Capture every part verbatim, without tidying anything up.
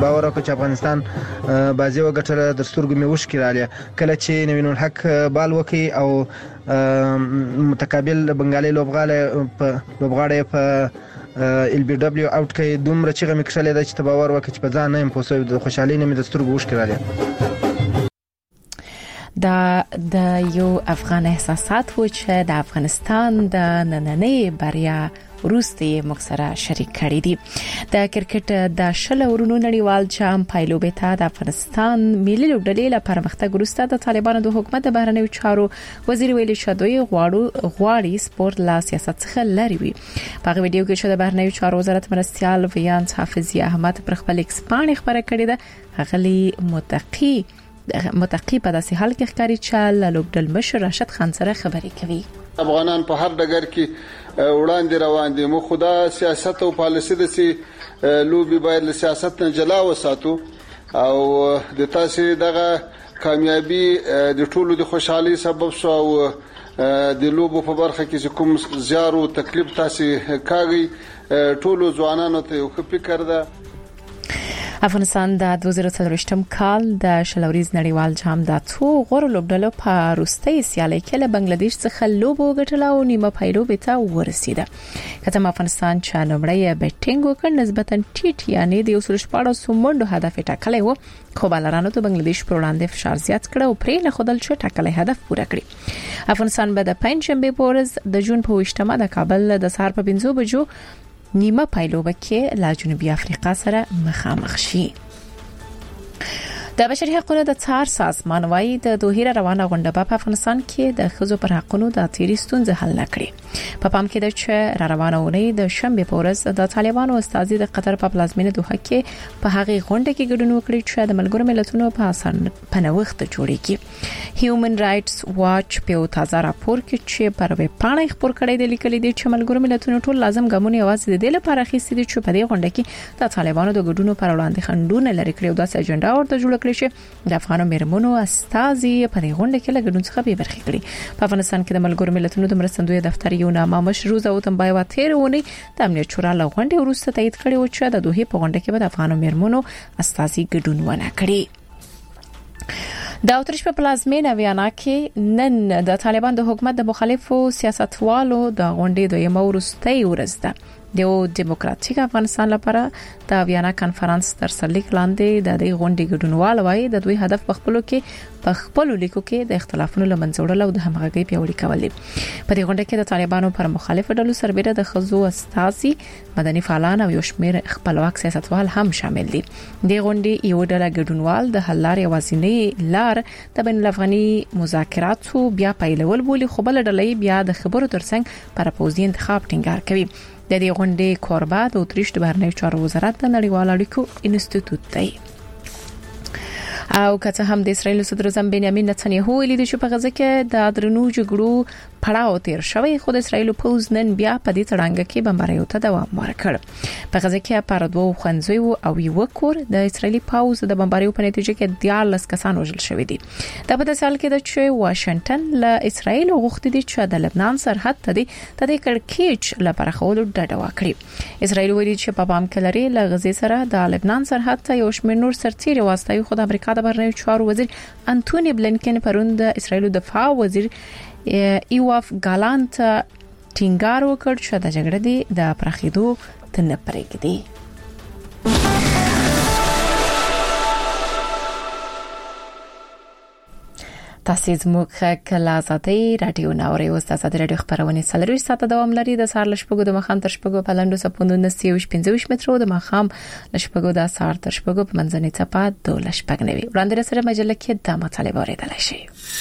باور وکړ چې افغانستان بازي وګټله، در سترګو مې اوښکې راغلې کله چې نوین الحق بال وکړي او متقابل بنګالي لوبغاړی په لوبغاړی په ال بي دبليو اوټ کوي. دومره چیغه مې کښلې ده چې ته باور وکړې چې په ځان نه یم پوه شوی، د خوشحالۍ نه مې د سترګو اوښکې راغلې. دا د یو افغان احساسات و چې د افغانستان د نننۍ بریا وروسته موږ سره شریک کړي دي. د کرکټ د شل ورونو نړیوال جام پایلوبې ته د افغانستان ملي لوبډلې لپاره پرمختګ وروسته د طالبانو د حکومت د بهرنیو چارو وزیر ویلي شادوی غواړو غواړي سپورت لا سیاست څخه لري وي. په هغه ویډیو کې چې د بهرنیو چارو وزارت مرستيال ویانس حافظي احمد پر خپل ایکس باندې خبره کړې ده. غلي متقی متقی په داسې حال کې ښکاري چې لوبډل مشر راشد خان سره خبرې کوي. افغانان په هر ډګر کې وړاندې روان دي. مو خدا سیاست او پالیسي د سي لوبي باید له سیاست نه جلا وساتو او د تاسو دغه کامیابی د ټولو د خوشحالي سبب شو او د لوبو په برخه کې کوم زیار او تکلیف تاسو کاږي ټولو ځوانانو ته یو فکر ده. افغانستان د دوه زره څلورویشتم کال د شلوریز نړیوال جام د څو غوړو لوبډلو په وروستۍ سیالۍ کې له بنگلاديش څخه لوبو ګټله او نیمه پایلوبې ته ورسیده. کله افغانستان چې لومړی بیټینګ وکړ نسبتا ټیټ یعنی د یو سل شپږ منډو هدف ټاکلی و، خو بالرانو ته بنگلاديش پر وړاندې فشار زیات کړ او پرې نه خدل چې ټاکلی هدف پوره کړی. افغانستان به د پنځشنبه په ورځ د جون په ویشتمه د کابل د سهار په پنځو بجو نیمه پایلوبه کې له جنوبي افریقا سره مخامخ شي. د بشري حقوقو د څار سازمان وايي د دوه روانه غونډه په افغانستان کې د ښځو پر حقوقو د تیری ستونزې حل نکړي. په پام کې ده چې را روانه ونې د شنبه په ورځ د طالبانو استازي د قطر په پلازمینه دوحه کې په هغه غونډه کې ګډون وکړي چې د ملګرو ملتونو په اساس پنوښت جوړیږي. هیومن رائټس واچ په تازه راپور کې چې پر وې پاڼه خبر کړی دی لیکلي دی چې ملګرو ملتونو ټول لازم ګامونه یوازې د دې لپاره اخیستي دي چې په دې غونډه کې د طالبانو د ګډون پر وړاندې خنډونه لري کړی او د اجنډا ورته جوړ کړی چې د افغانو میرمنو استازي په دې غونډه کې له ګډون څخه به برخه کړي. په افغانستان کې د ملګرو ملتونو د مرستندوی دفتر یو نامه مشروع او تنبای واتیر ونی د امنیت شورا له غونډې وروسته تایید کړي او چې د دوه په غونډه کې به د افغانو میرمنو استازي ګډون ونه کړي. د اوترش په پلازمینه ویانا کې نن د طالبان د حکومت د مخالفو سیاستوالو د غونډې دویمه وروستۍ ورځ ده. د ډیموکراتیک افغانستان لپاره د ویانا کانفرنس تر سرلیک لاندې د دې غونډې ګډونوال وایي د دوی هدف په خپلو کې په خپلو لیکو کې د اختلافونو لمنځه وړل او د همغږۍ پیاوړي کول دي. په دې غونډه کې د طالبانو پر مخالف ډلو سربېره د خزو استازي، مدني فعالان او یو شمېر خپلواک سیاستوال هم شامل دي. د غونډې یو ډله ګډونوال د حل لارې یوازینۍ لار د بین الافغاني مذاکراتو بیا پیلول بولي، خو بل ډله بیا د خبرو ترڅنګ پر پوزي انتخاب ټینګار کوي. د دې غونډې کوربه د اتریش د بهرنیو چارو وزارت د نړیوال اړیکو انسټیټیوټ دی. او که هم د اسرایل صدر اعظم بنیامین نتنیاهو ویلي چې په غزه کې د درنو جګړو پړاو تیر شوی، خو د اسرایل پوز نن بیا په دې تړانګه کې بمباریو ته دوام ورکړ. په غزه کې پر دوه خنځوي او یو کور د اسرایلی پوز د بمباریو په نتیجه کې دیارلس کسان وژل شوی دي. دا په داسې حال کې ده چې واشنگټن له اسرایل غوښتي دي چې د لبنان سرحد ته د دې کړکېچ لپاره خول ډډه وکړي. اسرایل ویلي چې په پام کې لري له غزې سره د لبنان سرحد ته یو شمېر نور سرتیري واستوي، خو د امریکا د بهرنیو چارو وزیر انټونی بلینکن پرون د اسرایل دفاع وزیر ایواف ګالانت ټینګار وکړ چې د جګړې د پراخېدو ته نه پرېږدي. تاسو زموږ کله آزادۍ رادیو ناوړي او آزادۍ رادیو خبرونه څلور ساعت دوام لري. د سهار لشپګو د مخام تر شپګو په لاندو سپوندونه سیوش پنځوش مترو د مخام لشپګو د سهار تر شپګو په منځنۍ چپا د لشپګ نوي وړاندې سره مجله کې د مطالبه اوریدل شي.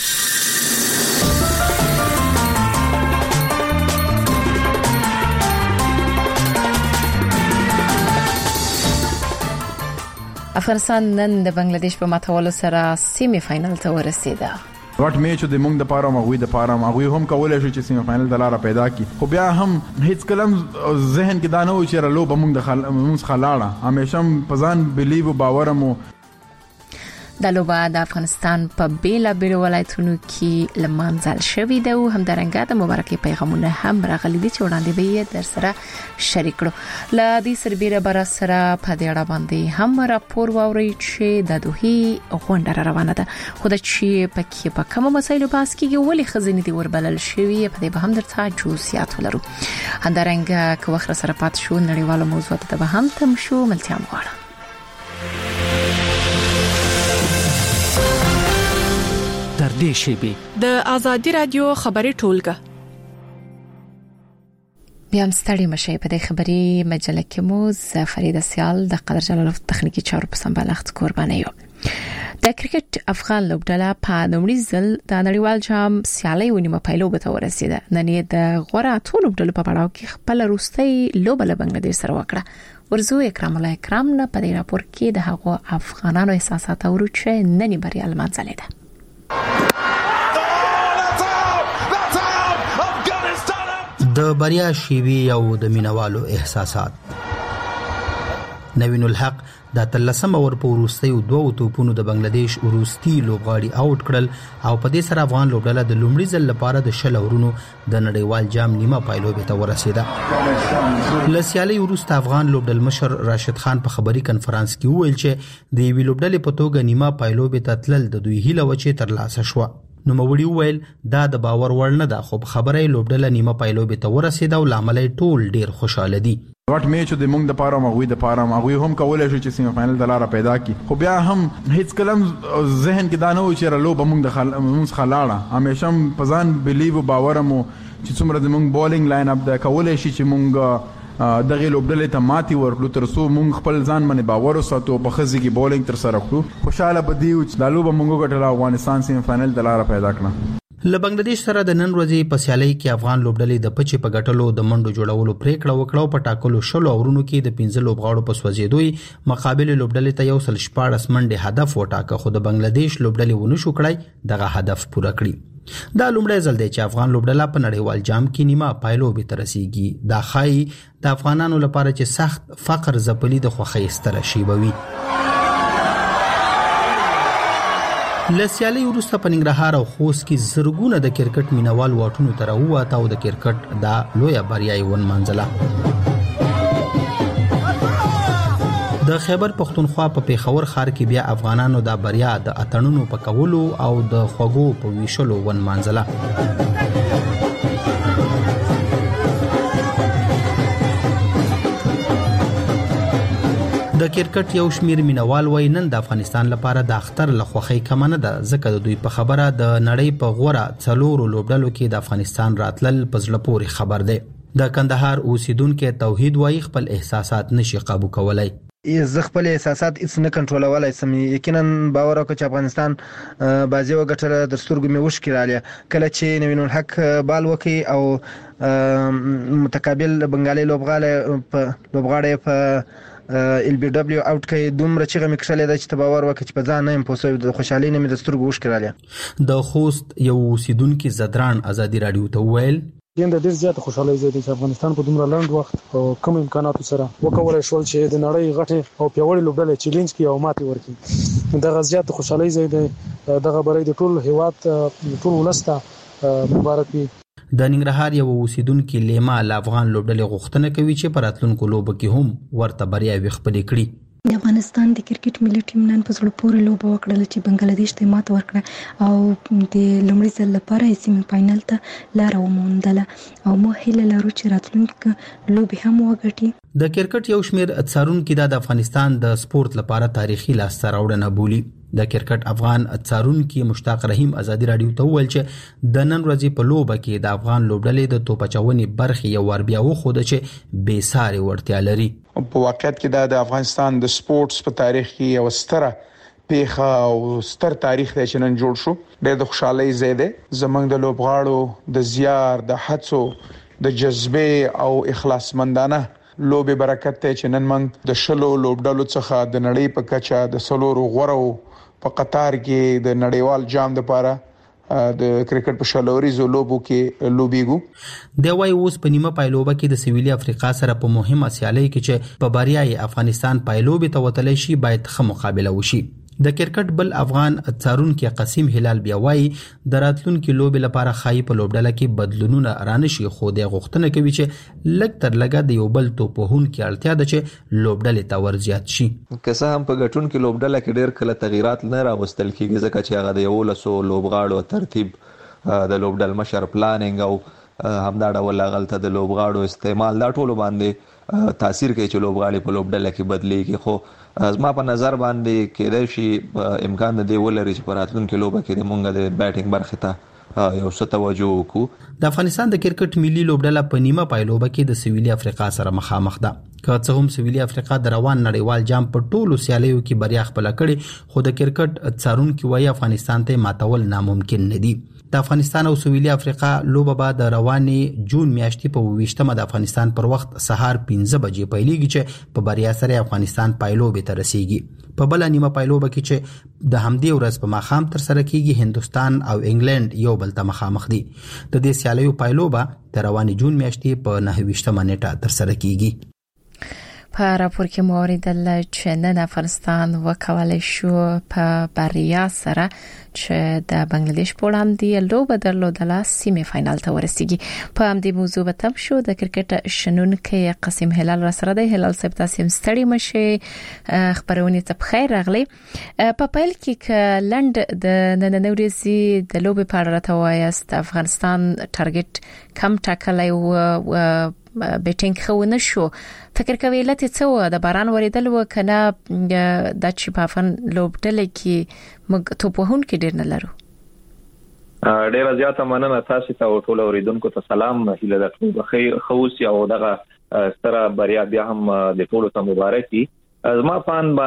افغانستان نن د بنگلاديش په ماتولو سره سیمی فائنل ته ورسیده. واټ میچ د موږ د پاره مغوي د پاره مغوي هم کولای شي چې سیمی فائنل د لاره پیدا کی، خو بیا هم هیڅ کلم ذهن کې دا نه و چې رلو به موږ د موږ خلاړه همیشه په ځان بلیو باور مو. د لوبه د افغانستان په بیلا بیل ولایتونو کې لمانځل شوې ده او همدارنګه د مبارکي پیغامونه هم راغلي دي چې وړاندې به یې در سره شریک کړو. ل دې سربېره بر سره په دې اړه باندې هم راپور واوري چې د دوه غونډه روانه ده خو د چې پکې په کومه مسایلو باس کېږي ولې خزینې دي وربلل شوې په دې به هم درته جزئیات ولرو. همدارنګه که وخت سره پات شو نړیوالو موضوعاتو ته به هم تم شو ملتیا مغواړه. در دې شیبې د ازادي رادیو خبري ټولګه بیا مستړی مشه په دې خبري مجله کې مو فرید سیال د قدر جلال تخنیکی چارو په سمبالښت قرباني یو. د کرکټ افغان لوبډله په لومړي ځل د نړیوال جام سیالي ونیمه پایلوبه ته ورسیده. نن یې د غوړه ټول لوبډلو په پړاو کې خپل روستي لوبه له بنگلاديش سره وکړه. ورزو اکرام الله اکرام نه په دې راپور کې د هغو افغانانو احساسات اورو چې نني بریال منځلې ده. د بریا شیوی او د مینوالو احساسات. نوین الحق د تلسم اور په وروستي او دوه توپونو د بنگلاديش وروستي لوبغاړي آوټ کړل او په دې سره افغان لوبډله د لومړي ځل لپاره د شل اورونو د نړیوال جام نیمه پایلوبه ته ورسیده. لسیالي وروسته افغان لوبډل مشر راشد خان په خبري کنفرانس کې وویل چې د وی لوبډلې په توګه نیمه پایلوبه ته تلل د دوی هیله و چې ترلاسه شو. نو موري ویل دا د باور وړ نه ده خو خبره لوبډله نیمه پایلوبه ته ورسیده او لامل ټول ډیر خوشاله دي. واټ میچ د موږ د پاره مغوي د پاره مغوي هم کولای شو چې سیمه فائنل د لاره پیدا کی خو بیا هم هیڅ کلم ذهن کې دا نه و چې رلو به موږ د موږ خلاړه همیشه پزان بلیو باور مو چې څومره د موږ بولینګ لاین اپ د کولای شي چې موږ دغه لوبډلې ته ماتي ورکړو تر څو موږ خپل ځان باندې باور وساتو په خزي کې بولینګ تر سره کړو. خوشاله بدیو چې د لوبه موږ ګټل افغانستان سیمه فائنل د لاره پیدا کړه. له بنگلاديش سره د نن ورځې په سیالي کې افغان لوبډلې د پچې په ګټلو د منډو جوړولو پریکړه وکړه او په ټاکلو شلو اورونو کې د پنځه لوبغاړو په سوځېدوي مقابل لوبډلې ته یو سل شپاړس منډه هدف وټاکه خو د بنگلاديش لوبډلې ونه شو کړای دغه هدف پوره کړی. دا لومړی ځل دی چې افغان لوبډله په نړیوال جام کې نیمه پایلوبه ته رسیږي. دا خای د افغانانو لپاره چې سخت فقر زپلي د خوخي ستره شی بوي. لسیالي وروسته په ننګرهار او خوست کې زرګونه د کرکټ مینوال واټونو ته راووته او د کرکټ دا لویه بریا یې ونمانځله. د خیبر پختونخوا په پیښور ښار کې بیا افغانانو د بریا د اتڼونو په کولو او د خوګو په ویشلو ونمانځله. د کرکټ یو شمیر مینوال وای نن د افغانستان لپاره د اختر لخوخی کمنه ده ځکه د دوی په خبره د نړۍ په غوړه څلورو لوبډلو کې د افغانستان راتلل پزله پوري خبر ده. د کندهار اوسیدونکو توحید وای خپل احساسات نشي قابو کولای. زه خپل احساسات هیڅ نه کنټرولولای سم. یقینا باور وکړ چې افغانستان بازي وګټله د سترګو مې وشکراله کله چې نوین الحق بال وکي او متقابل بنگالي لوبغاړي په لوبغاړي په ال بي دبليو اوټ کې دومره چې غمی کړل چې تباور وکړي چې په ځان نه پوسوي د خوشحالي نه مې د سترګو وشکراله. د خوست یو اوسیدونکو زدران ازادي رادیو ته ویل ګنده ډیر زیات خوشاله زیات چې افغانستان په دومره لنډ وخت او کم امکاناتو سره وکولای شول چې د نړۍ غټه او پیوړې لوبډلې چیلنج کې او ماتي ورکړي. دغه زیات خوشاله زیات دغه برای د ټول هیواد ټول ولسته مبارک وي. د ننګرهار یو اوسیدونکو لیما ل افغان لوبډلې غوښتنه کوي چې پر اتلونکو لوب کې هم ورته بریا وخپلې کړي. د افغانستان د کرکټ ملي ټیم نن په زړه پورې لوبه وکړه چې بنگلاديش ته مات ورکړه او د لومړي ځل لپاره سیمه فائنل ته لار وموندله او مو هیله لرو چې راتلونکي لوبه هم وګټي. د کرکټ یو شمیر څارونکو د افغانستان د سپورت لپاره تاریخي لاسته راوړنه بولي. د کرکټ افغان څارونکو مشتاق رحیم ازادي رادیو ته ویل چې د نن ورځې په لوبه کې د افغان لوبډلې د توپچونې برخې یو ور بیا وخوده چې بې ساري ورتیا لري. په واقعیت کې د افغانستان د سپورتس په تاریخ کې یو ستره پیخه او ستر تاریخ دی چې نن جوړ شو. ډېر د خوشحالۍ زیاده زمنګ د لوبغاړو د زیار د هڅو د جذبه او اخلاصمندانه لوبي برکت ته چې نن موږ د شلو لوبډلو څخه د نړۍ په کچه د سلورو غوړو په قطار کې د نړیوال جام لپاره د کرکټ په شلوريزو لوبو کې لوبيګو. د وای اوس په نیمه پایلوبه کې د سویلي افریقا سره په مهمه سیالي کې چې په بریای افغانستان پایلوبه ته وتلی شي باید ښه مقابله وشي. د کرکټ بل افغان څارونکي قاسم هلال بیا وایي د راتلونکي لوبې لپاره خای په لوبډله کې بدلونونه رانشي، خو د غوښتنه کوي چې لږ تر لږه د یو بل توپوهونکي اړتیا ده چې لوبډلې ته ورزیات شي. که څه هم په ګټون کې لوبډله کې ډېر کله تغیرات نه راوستل کېږي ځکه چې هغه د یولسو لوبغاړو ترتیب د لوبډل مشر پلانینګ او همدا ډول هغلته د لوبغاړو استعمال دا ټولو باندې تاثیر کوي چې لوبغاړي په لوبډله کې بدلیږي. خو زما په نظر باندې کېدای شي امکان د دې ولري چې په راتلونکي لوبه کې د مونږ د بیټینګ برخې ته یو څه توجه وکړو. د افغانستان د کرکټ ملي لوبډله په نیمه پایلوبه کې د سویلي افریقا سره مخامخ ده. که څه هم سویلي افریقا د روان نړیوال جام په ټولو سیالیو کې بریا خپل کړي، خو د کرکټ څارونکي وايي افغانستان ته ماتول ناممکن نه دي. د افغانستان او سویلي افریقا لوبه به د روانې جون میاشتې په ویشتمه د افغانستان پر وخت سهار پنځه بجې پیلېږي چې په بریا سره افغانستان پایلوبې ته رسیږي. په بل نیمه پایلوبه کې چې د همدې ورځ په ماښام تر سره کېږي، هندستان او انګلند یو بل ته مخامخ دي. د دې سیالیو پایلوبه د روانې جون میاشتې په نهه ویشتمه نیټه تر سره کېږي. په راپور کې مو اوریدل چې نن افغانستان وکولای شو په بریا سره چې د بنگلاديش په وړاندې لوبه درلودله سیمه فاینال ته ورسیږي. په همدې موضوع به تم شو د کرکټ شنونکي قاسم هلال را سره دی. هلال صاحب تاسو ستړي مشه خبرونه ته بخیر راغلی. په پیل کې ک لند د نن ورځې د لوبې په اړه راوایست افغانستان ټارګټ کم ټاکلای او بیټینګ خو نه شو. فکر کوي لته څو د باران وریدل وکنه د چې په افغان لوبډله کې موږ توپوهون کې ډیر نه لرو. ډیر زیاته مننه تاسو ته او ټول اوریدونکو ته سلام. هیله ده بخیر خوشي او دغه ستره بریا بیا هم د ټولو ته مبارکي. زما پان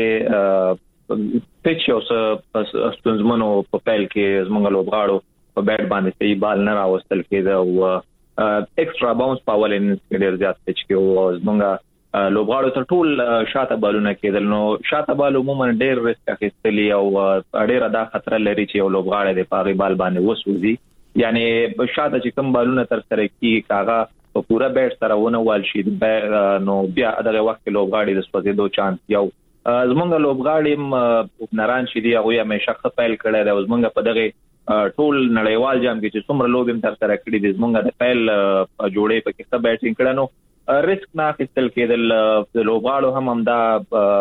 باندې پچ او ستونزمنو په پیل کې زموږ لوبغاړو په بیټ باندې صحیح بال نه راوستل کېده او ایکسترا باونس په اول اننګز کې ډیر زیات پچ کې او زمونږ لوبغاړو ته ټول شاته بالونه کېدل. نو شاته بال عموما ډیر ریسک اخیستلی او ډیر دا خطر لري چې یو لوبغاړی د پاغي بال باندې وسوځي. یعنی شاته چې کوم بالونه تر سره کیږي کاغه په پورا بیټ سره ونه وال شي نو بیا دغه وخت لوبغاړي د سپوزیدو چانس یو زمونږ لوبغاړي ناران شي دی هغه همیشه خپل کړي دا زمونږ په دغه ټول نړیوال جام کې چې څومره لوبیم تر سره کړی دي زمونږ د پیل جوړې په کې څه بیټینګ کړنو ریسک نه اخیستل کېدل. د لوبغاړو هم هم دا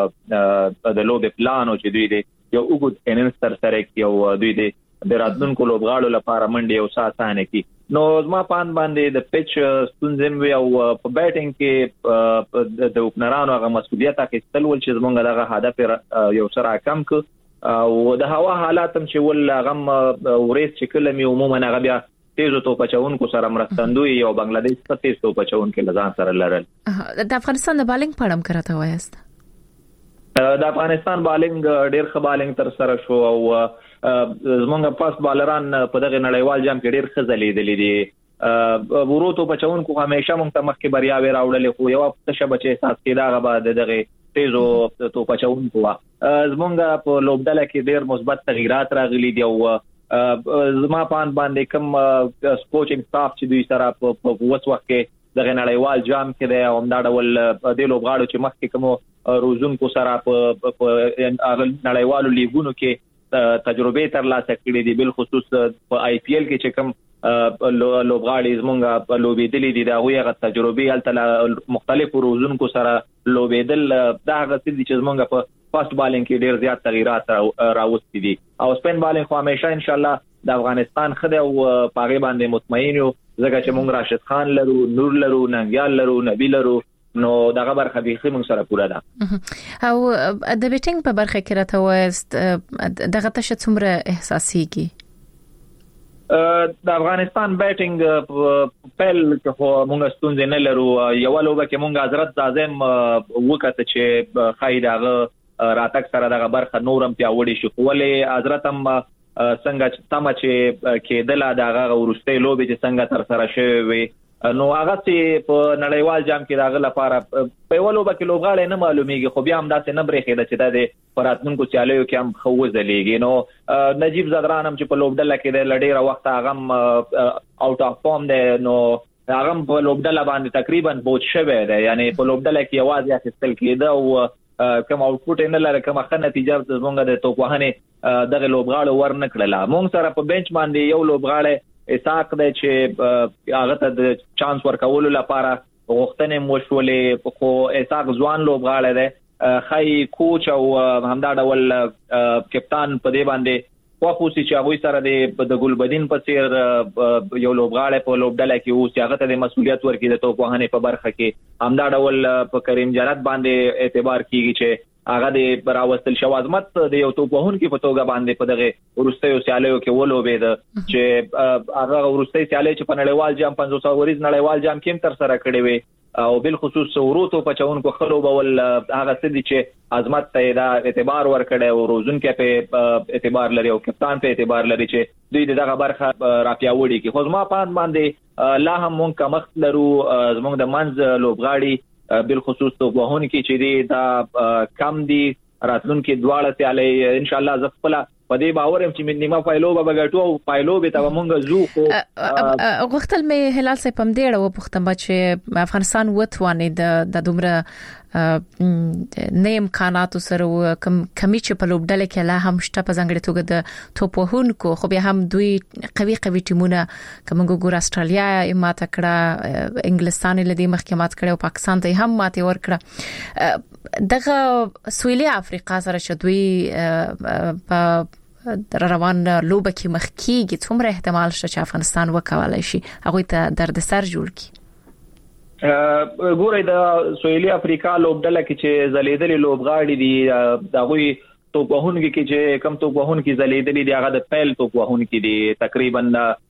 د لوبې پلان او چې دوی دي یو وګد اننګز تر سره کوي او دوی دي د راتلونکو لوبغاړو لپاره منډي او ساتانه کوي. نو زما پان باندې د پچ ستونزم وی او په بیټینګ کې د اوپنرانو هغه مسؤلیت اخیستل ول چې زمونږ دغه هدف یو سره کم ک او د هوا حالات هم چې ول غم ورېس چې کله می عموما هغه بیا تیزو تو پچاونکو سره مرستندوی او بنگلاديش په تیز تو پچاونکو لزان سره لرل. د افغانستان د بالینګ پړم کراته وایست. د افغانستان بالینګ ډیر ښه بالینګ تر سره شو او زمونږ پاس بالران په دغه نړیوال جام کې ډیر ښه ځلیدلې دي. ورو تو پچاونکو همیشه مونږ ته مخکې بریا وی راوړلې خو یو څه بچي احساس کیدا غبا دغه تیزو تو پچاونکو زمونږ په لوبډله کې ډیر مثبت تغیرات راغلي دي او زما پان باندې کوم کوچینګ سټاف چې دوی سره په وڅ وخت کې د نړیوال جام کې دی او دا ډول د لوبغاړو چې مخکې کوم روزونکو سره په نړیوالو لیګونو کې تجربه ترلاسه کړې دي. بل خصوص په آی پی ایل کې چې کوم لوبغاړي زمونږ په لوبېدلې دي دا غوي غو تجربه الته مختلفو روزونکو سره لوبېدل دا هغه چې زمونږ په فاست بالینګ کې ډیر زیات تغیرات راوستي دي او سپین بالینګ خو همیشه ان شاء الله د افغانستان خدای او پاغي باندې مطمئن یو ځکه چې مونږ راشد خان لرو، نور لرو، ننګیال لرو، نبی لرو نو دغه برخه به مونږ سره پوره ده. او د بیټینګ په برخه کې راته وایست دغه تشه څومره احساسيږي؟ د افغانستان بیټینګ پیل کې خو مونږ ستونزې نه لرو. یو لوبه کې مونږ حضرت اعظم وکړه چې خایداغه راتک سره دغه برخه نورم پیاوړی شو ولې حضرت هم څنګه چې تم چې کېدل دغه ورسته لوبه چې څنګه تر سره شوی نو هغه چې په نړیوال جام کې دغه لپاره په ولوبه کې لوبغاړي نه معلومیږي خو بیا هم داسې نه برېخي د چې د پراتونکو چالیو کې هم خوځلېږي. نو نجیب زدران هم چې په لوبډله کې د لډیره وخت هغه اوټ اف فارم دی نو هغه په لوبډله باندې تقریبا بوج شوی دی یعنی په لوبډله کې आवाज اخیستل کېده او کوم اوټپوټ نه لري کوم ښه نتیجه زمونږ د توپوهنې دغه لوبغاړو ورنکړله. مونږ سره په بنچ باندې یو لوبغاړی اساق دی چې هغه ته د چانس ورکولو لپاره غوښتنې موشولې، خو اساق ځوان لوبغاړی دی، خای کوچ او همدا ډول کپتان په دې باندې خو چې هغه سره د ګلبدین په څیر یو لوبغاړی په لوبډله کې اوس هغه ته د مسولیت ورکړي د توپوهنې په برخه کې، همدا ډول په کریم جنت باندې اعتبار کیږي چې هغه د راوستل شو عظمت د یو توپوهونکو په توګه باندې په دغه ورستیو سیالیو کې ولوبید چې هغه ورستي سیالي چې په نړیوال جام پنځوس اوریز نړیوال جام کې تر سره کړی وي او بل خصوص وروته پچونکو خلو بول هغه سدي چې عظمت ته دا اعتبار ورکړي او روزون کې په اعتبار لري او کپتان په اعتبار لري چې دوی دغه برخه راپیاوړي کې خو ما پاند باندې لا هم مونږ کمخت لرو زمونږ د منځ لوبغاړي بل خصوص توپوهون کې چې دی دا کم دي راتلونکو دواړه سیالي ان شاء الله زغفله په دې باور هم چې نیمه پایلو به بغټو او پایلو به ته مونږ زو خو غختل می هلال سه پم ډېر او پختم چې افغانستان وتوانه د د دومره نیم امکانات سره کم کمی چې په لوبډله کې لا هم شته په ځنګړې توګه د توپوهونکو خو به هم دوی قوي قوي ټیمونه کومه ګور استرالیا ماته کړه، انګلستان لدی محکمات کړه او پاکستان ته هم ماته ور کړه. دغه سویلي افریقا سره شدوي په روان لوبه کې مخکېږي څومره احتمال شته چې افغانستان وکولای شي هغه ته دردسر جوړ کړي؟ ګورې د سویلي افریقا لوبډله کې چې زلیدلې لوبغاړي دي دا غوي توپوهونکو کې چې کم توپوهونکو زلیدلې دي هغه د پیل توپوهونکو دي تقریبا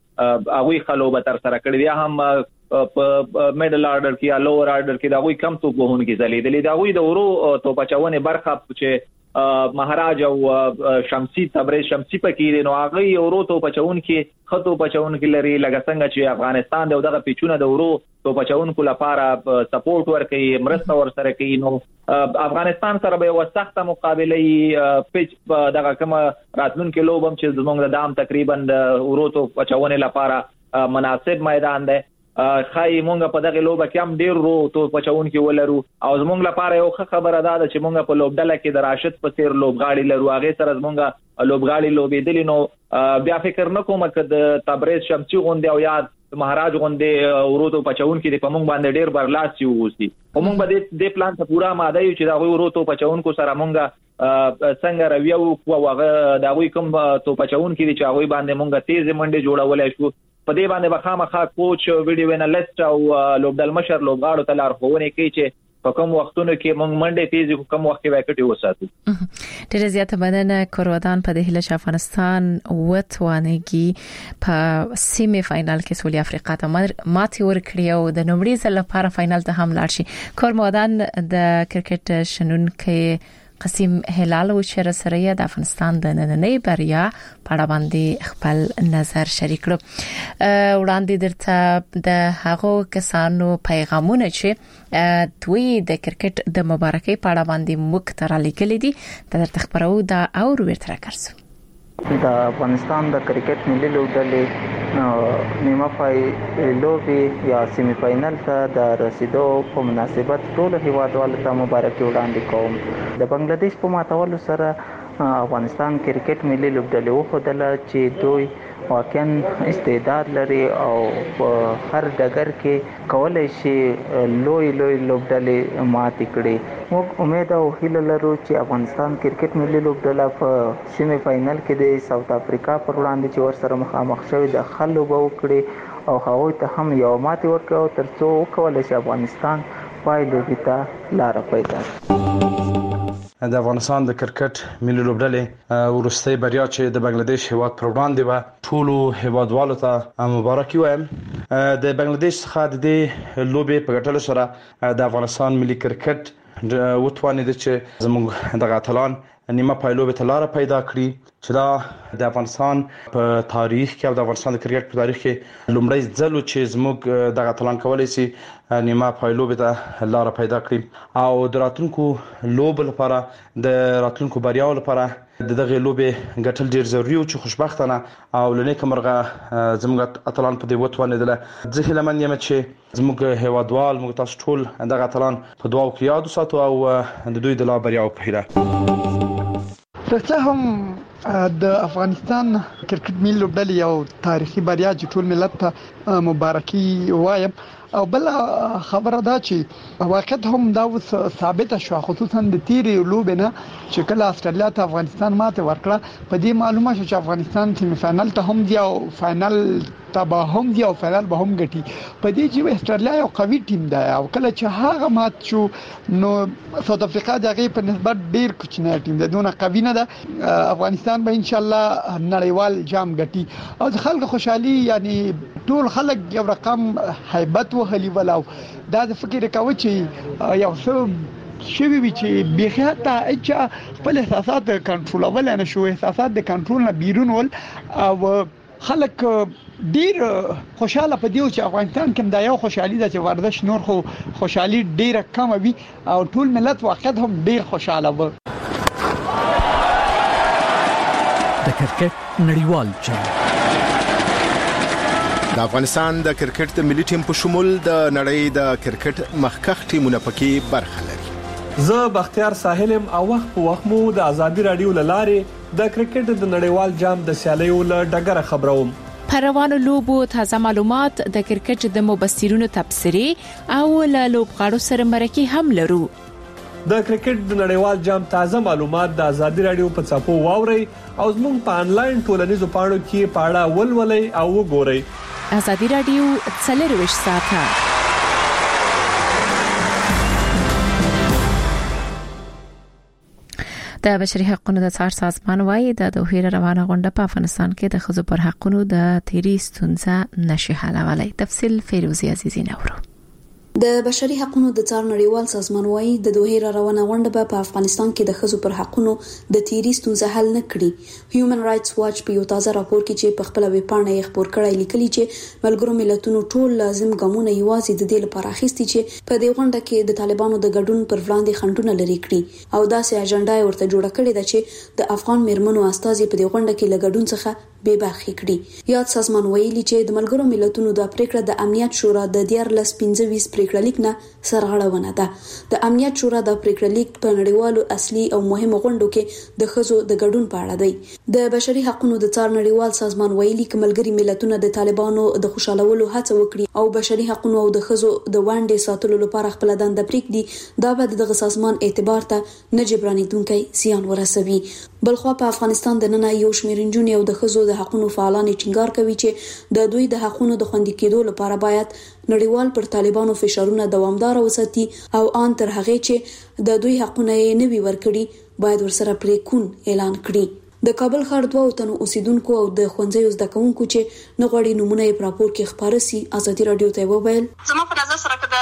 هغه خلوبه تر سره کړی دي هم په میډل آرډر کې یا لوور آرډر کې دا غوي کم توپوهونکو زلیدلې دا غوي د ورو توپچونه برخه چې مهاراج او شمسي تبریز شمسي پکې نو هغه یورو ته پچون کې خطو پچون کې لري لکه څنګه چې افغانستان دغه پیچونه د ورو ته پچون کو لپاره سپورټ ورکړي مرسته ور سره کوي. نو افغانستان سره به یو سخت مقابله پیچ دغه کوم راتلونکو لوبم چې زموږ د دام تقریبا د ورو ته پچون لپاره مناسب میدان دی. خای مونږ په دغه لوبه کې هم ډیر رو تو پچون کې ولرو او زمونږ لپاره یو خبره ده چې مونږ په لوبډله کې د راشد په څیر لوبغاړي لرو هغه سره زمونږ لوبغاړي لوبېدل نو بیا فکر نکوم چې د تبریز شمسي غونډه او یاد مهاراج غونډه ورو پچون کې په مونږ باندې ډیر برلاس یو وسی او مونږ به د پلان ته پورا ماده یو چې دا ورو ته پچون کو سره مونږ څنګه رویو او هغه دا وی کوم تو پچون کې چې هغه باندې مونږ تیز منډه جوړولای شو په دې باندې بخامخا کوچ ویډیو انالیست او لوبډل مشر لوبغاړو ته لارښوونه کوي چې په کوم وختونو کې موږ منډه تیزی کوم وخت کې وکټي وساتو. ډېر زیاته مننه کورودان په دې هله افغانستان وتوانېږي په سیمه فائنل کې سویلي افریقا ته ماتې ورکړي او د نومړي ځل لپاره فائنل ته هم لاړ شي. کورودان د کرکټ شنونکو قسم هلال او شر سره د افغانستان د نننۍ بریا په اړه باندې خپل نظر شریک کړو. وړاندې درته د هغو کسانو پیغامونه چې دوی د کرکټ د مبارکۍ په اړه باندې مکتره لیکلي دي درته خبرو دا او ورته راکړسو. د افغانستان د کرکټ ملي لوبډلې نیمه فائنل یا سیمی فائنل ته د رسیدو په مناسبت ټول هیوادوالو ته مبارکي وړاندې کوم. د بنگلاديش په ماتولو سره افغانستان کرکټ ملي لوبډلې وښودله چې دوی واقعا استعداد لري او په هر ډګر کې کولای شي لوی لوی لوبډلې ماتې کړي. موږ امید او هیله لرو چې افغانستان کرکټ ملي لوبډله په سیمی فائنل کې د ساوث افریقا پر وړاندې چې ورسره مخامخ شوی د خلو به وکړي او هغوی ته هم یو ماتې ورکړي او ترڅو وکولای شي افغانستان پای لوبې ته لاره پیدا کړي. د افغانستان د کرکټ ملي لوبډلې ورستۍ بریا چې د بنگلاديش هیواد پر وړاندې و ټولو هیوادوالو ته مبارکي وایم. د بنگلاديش څخه د دې لوبې په ګټلو سره د افغانستان ملي کرکټ وتوانید چې زموږ د غاتلان نیمه پایلوبې ته لار پیدا کړي چې دا د افغانستان په تاریخ کې او د افغانستان د کرکټ په تاریخ کې لومړی ځل چې زموږ دغه اتلان کولای شي نیمه پایلوبې ته لار پیدا کړي او د راتلونکو لوب لپاره د راتلونکو بریاو لپاره د دغه لوبې ګټل ډیر ضروري او چې خوشبختانه او لنیک مرغه زموږ اتلان په دې وتوانیدل. زه هیله من یم چې زموږ هیوادوال موږ تاسو ټول دغه اتلان په دعاو کې یاد وساتو او د دوی د لا بریاو په هیله. رښتیا هم د افغانستان کرکټ ملي لوبډلې یو تاریخي بریا چې ټول ملت ته مبارکي وایم. او بل خبره دا چې واقعیت هم دا اوس ثابت شو خصوصا د تیری لوبې نه چې کله استرالیا ته افغانستان ماته ورکړه په دې معلومه شو چې افغانستان سیمه فائنل ته هم دی او فائنل ته به هم دی او فائنل به هم ګټي. په دې چې استرالیا یو قوي ټیم دی او کله چې هغه مات شو نو ساوث افریقا دغه په نسبت ډیر کوچنی ټیم دی دونه قوي نه ده. افغانستان به ان شاء الله نړیوال جام ګټي او د خلکو خوشحالي یعنی ټول خلک یو رقم هیبت وهلی ولاو دا د فکر کاوه چې یو څه شوی وی چې بهاته اچا خپل احساسات کنټرولول نه شو احساسات د کنټرول نه بیرون ول او خلک ډیر خوشاله په دیو چې افغانستان کې دا یو خوشحالي ده چې ورزش نور خو خوشحالي ډیره کم وي او ټول ملت واقعا هم ډیر خوشاله و. د کرکټ نړیوال جام د افغانستان د کرکټ د ملي ټیم په شمول د نړۍ د کرکټ مخکښ ټیمونو پکې برخه لري. زه بختیار ساحلم او وخت په وخت مو د ازادي رادیو لاره د کرکټ د نړیوال جام د سیالیو له ډګره خبروم. پروانو لوبو تازه معلومات د کرکټ د مبصرینو تبصرې او له لوبغاړو سره مرکه هم لرو. د کرکټ د نړیوال جام تازه معلومات د ازادي رادیو په چاپو واوري او زموږ په انلاین ټولنیزو پاڼو کې پاړه ولولئ او وګورئ. ازادي رادیو څلرویشت ساعته د بشري حقوقو د څار سازمان وايي د دوه روانه غونډه په افغانستان کې د ښځو پر حقوقو د تیری ستونزه نشي حلولای. تفصیل فیروزی عزیزی نورو. د بشري حقوقو د څار نړیوال سازمان وايي د دوه روانه غونډه په افغانستان کې د ښځو پر حقوقو د تیری ستونزه حل نه کړي. هیومن رائټس واچ په یو تازه راپور کې چې په خپل ویب پاڼه یې خبر کړی لیکلي چې ملګرو ملتونو ټول لازم ګامونه یوازې د دې لپاره اخیستي چې په دې غونډه کې د طالبانو د ګډون پر وړاندې خنډونه لري کړي او داسې اجنډا ورته جوړه کړې ده چې د افغان میرمنو استازي په دې غونډه کې له ګډون څخه بے برخې کړي. یاد سازمان ویلي چې د ملګرو ملتونو د پریکړه د امنیت شورا د دیار لس پنځه ویس پریکړه لیک نه سرغړونه ده. د امنیت شورا د پریکړه لیک په نړیوالو اصلي او مهمو غونډو کې د ښځو د ګډون په اړه دی. د بشري حقوقو د څار نړیوال سازمان ویلي چې ملګري ملتونه د طالبانو د خوشالولو هڅه وکړي او بشري حقوقو او د ښځو د وړاندې ساتلو لپاره خپل دنده پریږدي دا به دغه سازمان اعتبار ته نه جبرانیدونکي زیان ورسوي. بلخوا په افغانستان د نن یو شمېر نجونې او د ښځو د حقوقو فعالان ټینګار کوي چې د دوی د حقوقو د خوندي کېدو لپاره باید نړیوال پر طالبانو فشارونه دوامدار وساتي او ان تر هغه چې د دوی حقوقونه یې نوي ورکړي باید ورسره پرې کون اعلان کړي. د کابل ښار دوه تنو اوسیدونکو او د ښوونځیو زده کوونکو چې نغړی نمونه یې په راپور کې خبره سي ازادي رادیو ته وویل. زما په نظر سره کده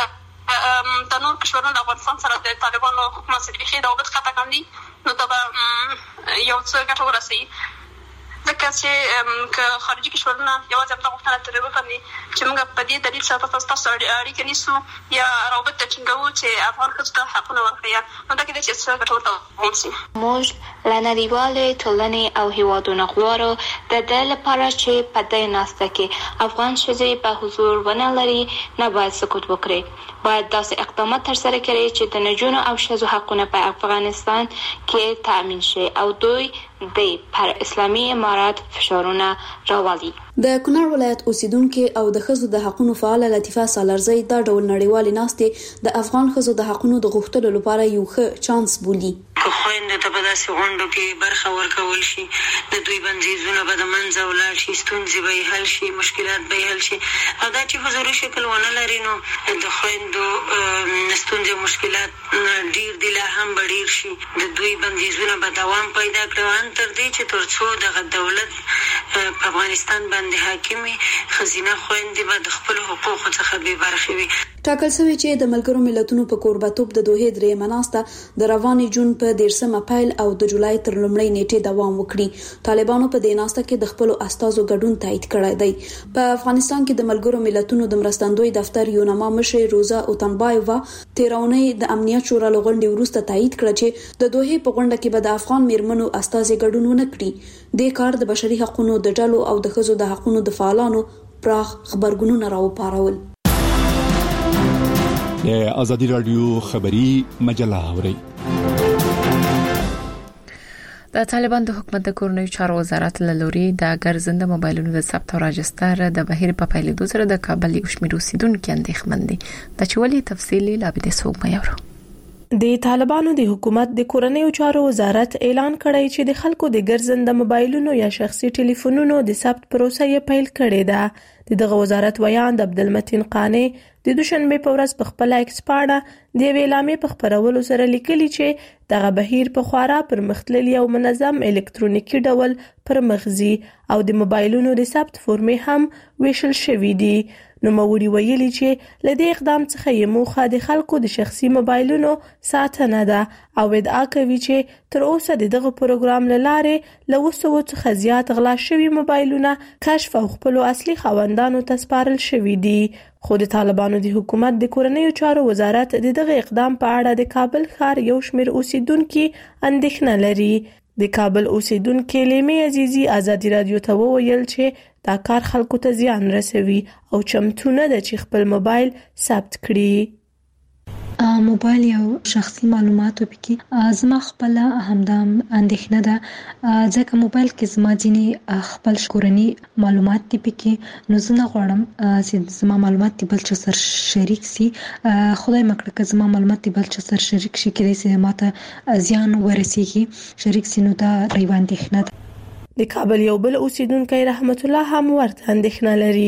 د نور کشورونو د افغانستان سره د طالبانو حکومت سره بخي د وبد خطا کاندي نو دا یو څه ګټه ورسي ځکه چې که خارجي کشورونه یوازې هم د غوښتنه ترې وکړي چې موږ په دې دلیل سره تاسو اړیکې نیسو یا روابط ټینګوو چې افغان ښځو ته حقونه ورکړي نو دا کېدای شي چې ګټور وي. موږ له نړیوالې ټولنې او هیوادونو غواړو د دې لپاره چې په دې ناسته کې افغان ښځې په حضور ونه لري نه باید سکوت وکړي. باید داسې اقدامات ترسره کړي چې د نجونو او ښځو حقونه په افغانستان کې تامین شي او دوی د پر اسلامي امارات فشارونه راوړي. د کونړ ولایت اوسیدونکو او د ښځو د حقوقو فعال لطیفه سالارزی دا ډول نړیوال ناستې د افغان ښځو د حقوقو د غوښتلو لپاره یو ښه چانس بولي. خويندو ته په داسې غونډو کې برخه ورکول شي د دوی بندیزونه به د منځه ولاړ شي ستونزې به حل شي مشکلات به حل شي او دا چې حضوري شکل ونه لري نو د خويندو ستونزې او مشکلات ډیر دی لا هم ډیر شي د دوی بندیزونه به دوام پیدا کړي ان تر دې چې ترڅو دغه دولت په افغانستان باندې حاکمي خزینه خويندې به د خپل حقوقو څخه بې برخې وي. ټاکل شوی چې د ملګرو ملتونو په کوربتوب د دوه درې مناسته د رواني جون په دیرشم اپریل او د جولای تر لومړۍ نیټې دوام وکړي. طالبانو په دې ناسته کې د خپل استازو ګډون تایید کړی دی. په افغانستان کې د ملګرو ملتونو د مرستندوی دفتر یونما مشر روزا اوتنبایوا تیرونی د امنیت شورا لغونډې وروسته تایید کړ چې د دوه په غونډه کې به د افغان میرمنو استازي ګډون ونه کړي. د کار د بشري حقوقو د ډلو او د ښځو د حقوقو د فعالانو پراخ خبرګونونه راوپارول. د ازادي رادیو خبری مجله اوري. د طالبان د حکومت د کورنیو چارو وزارت له لوري د ګرځنده موبایلونو د ثبت او راجستر د بهیر په پیلېدو سره د کابل یو شمېر اوسیدونکو اندېښمن دي. د چولي تفصیلي لابد سوق مېورو. د طالبانو د حکومت د کورنیو چارو وزارت اعلان کړی چې د خلکو د ګرځنده موبایلونو یا شخصي ټلیفونونو د ثبت پروسه یې پیل کړې ده. د دغه وزارت ویاند عبدالمتین قانی د دوشنبه په ورځ په خپل ایکس پاڼه د ویلامې په خبرولو سره لیکلي چې دغه بهیر په خورا پرمختللي او منظم الکترونیکی ډول پرمخزي او د موبایلونو د ثبت فورمې هم ویشل شوې دي. نو موري ویلي چې لدې اقدام څخه یې موخه د خلکو د شخصي موبایلونو ساتنه ده او ادعا کوي چې تر اوسه دغه پروګرام لاره له وسو څخه زیات غلا شوی موبایلونه کشف او خپل اصلي خوندانو ته سپارل شوی دي. خو د طالبانو د حکومت د کورنیو چارو وزارت د دغه اقدام په اړه د کابل ښار یو شمېر اوسیدونکو اندېښنه لري. د کابل اوسیدونکو لیمه عزیزی ازادي رادیو ته وویل چې دا کار خلکو ته زیان رسوي او چمتو نه ده چې خپل موبایل ثبت کړي. موبایل یو شخصي معلوماتو پکې زما خپل همدام اندېښنه ده ځکه موبایل کې زما ځینې خپل کورني معلومات دي پکې نو زه نه غواړم چې زما معلومات دي بل چا سره شریک سي. خدای مکړه که زما معلومات دي بل چا سره شریک شي کېدای سي ماته زیان ورسیږي شریک سي نو دا ریوان اندېښنه ده. د کابل یو بل اوسیدونکی رحمت الله هم ورته اندېښنه لري.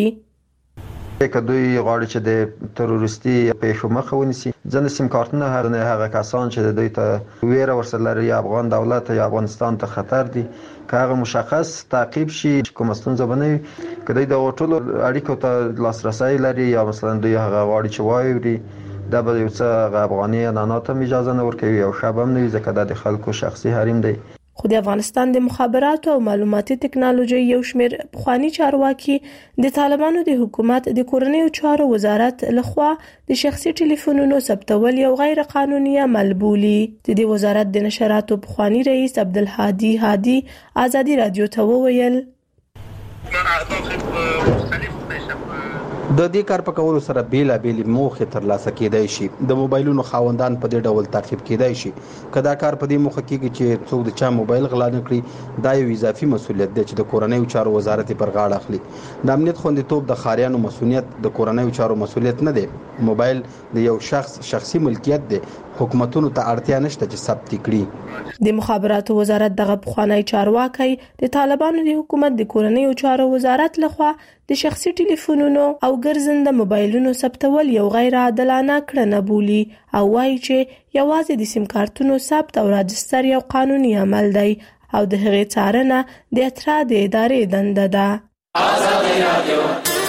که دوی غواړي چې د تروریستي پیښو مخه ونیسي ځنه سیم کارتونه هغه کسان چې دوی ته ویره ورسره لري افغان دولت یا افغانستان ته خطر دي که هغه مشخص تعقیب شي کوم ستونزه بنوي که دوی د ټولو اړیکو ته لاسرسي لري یا مثلا دوی هغه غواړي چې وایي دا به یو څه افغاني اعلانات هم اجازه نه ورکوي او شابه هم نه ځکه د خلکو شخصي حریم دی. خو د افغانستان د مخابراتو او معلوماتي ټکنالوژي یو شمېر پخوانی چارواکي د طالبانو د حکومت د کورنیو چارو وزارت لخوا د شخصي ټلیفونونو ثبتول یو غیر قانوني عمل بولي. د دې وزارت د نشراتو پخوانی رئیس عبدالهادي هادي ازادي رادیو ته وویل د دې کار په کولو سره بیل بیل موخه ترلاسه کېدای شي. د موبایلونو خاوندان په دې ډول تعقیب کېدای شي. کدا کار په دې موخه کېږي چې څوک د چا موبایل غلا نه کړي دا یو اضافي مسولیت دی چې د کورنیو چارو وزارت پر غاړه اخلي. د امنیت خوندیتوب د خاریانو مسولیت د کورنیو چارو مسولیت نه دی. موبایل د یو شخص شخصي ملکیت دی. حکومتونو ته اړتیا نشته چې ثبت کړي. د مخابراتو وزارت دغه پخوانی چارواکي د طالبانو د حکومت د کورنیو چارو وزارت لخوا د شخصي ټلیفونونو او ګرځنده موبایلونو ثبتول یو غیر عادلانه کړنه بولي او وایي چې یوازې د سیم کارتونو ثبت او راجستر یو قانوني عمل دی او د هغې څارنه د اترا د ادارې دنده ده. ازادي رادیو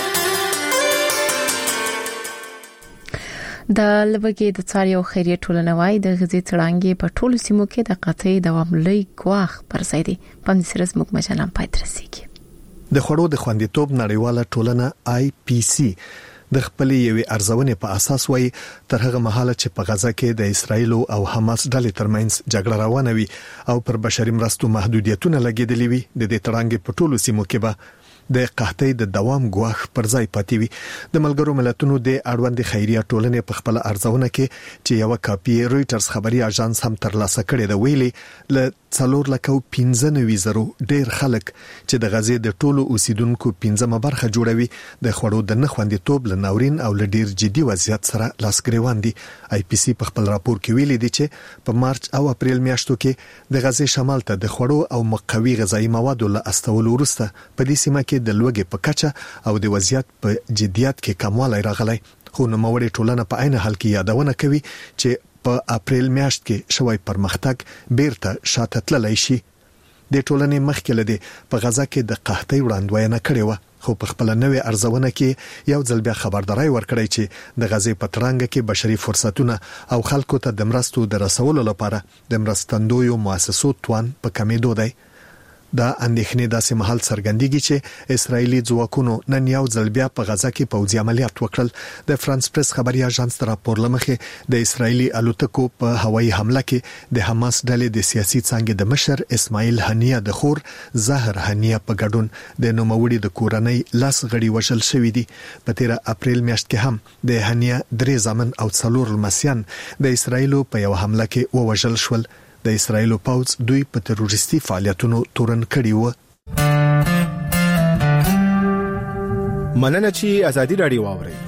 د لوګي د څار یو خیریه ټولنوي د غزي تړانګي په ټولو سیمو کې د قطعي دوام لوی ګواخ پر ځای دی. پاندې سره زموږ مجنم پاترسيږي. د خړو د خوندیتوب نړیواله ټولنه آی پی سی د خپلې یوې ارزونې په اساس وایي تر هغه مهاله چې په غزا کې د اسرایل او حماس ډلې ترمنځ جګړه روانه وي او پر بشري مرستو محدودیتونه لګیدلې وي د دې تړانګې په ټولو سیمو کې به د قحطۍ د دوام ګواښ پر ځای پاتې وي. د ملګرو ملتونو د اړوند خیریه ټولنې په خپل ارزونه کې چې یو کاپی رويټرز خبري اژانس هم ترلاسه کړی دی ویلي ل څلور لک او پنځه نوي زرو ډیر خلک چې د غزې د ټولو اوسیدونکو پنځمه برخه جوړوي د خړو د نخوندیتوب ل ناورین او ل ډیر جدي وضعیت سره لاسګریوان دي. آی پی سی په خپل راپور کې ویلي دی چې په مارچ او اپریل میاشتو کې د غزې شمال ته د خړو او مقوي غذایی موادو له استولو وروسته په دې سیمه کې د لوګي په کچه او د وضعیت په جديت کې کموالی راغلی. خو نوموړي ټولنه په عین حال کې یادونه کوي چې په اپریل میاشت کې شوی پرمختګ بیرته شاته تللی شي. د ټولنې مخکې لدی په غزا کې د قحطۍ وړاندوینه کړې و خو په خپل نوې ارزونه کې یو ځل بیا خبرداري ورکړی چې د غزې په ترانګ کې بشري فرصتونه او خلکو ته د مرستو د رسولو لپاره د مرستندویو مؤسسو توان په کمیدو دی. دا اندېښنې داسې محل څرګندېږي چې اسرایلی ځواکونو نن یو ځل بیا په غزا کې پوځي عملیات وکړل. د فرانس پریس خبري اژانس تر راپور لمخې د اسرایلی الوتکو په هوایي حمله کې د حماس ډلې د سیاسي څانګې د مشر اسماعیل هنیه د خور زهر هنیه په ګډون د نوموړي د کورنۍ لاس غړي وشل شوې دي. په تیر اپریل میاشت کې هم د هنیه درې ځامن او څلور لمسیان د اسرایلو په یو حمله کې ووژل شول. د اسرایلو پوځ دوی په تروریستي فعالیتونو تورن کړي وو. مننه چې ازادي رادیو واوري.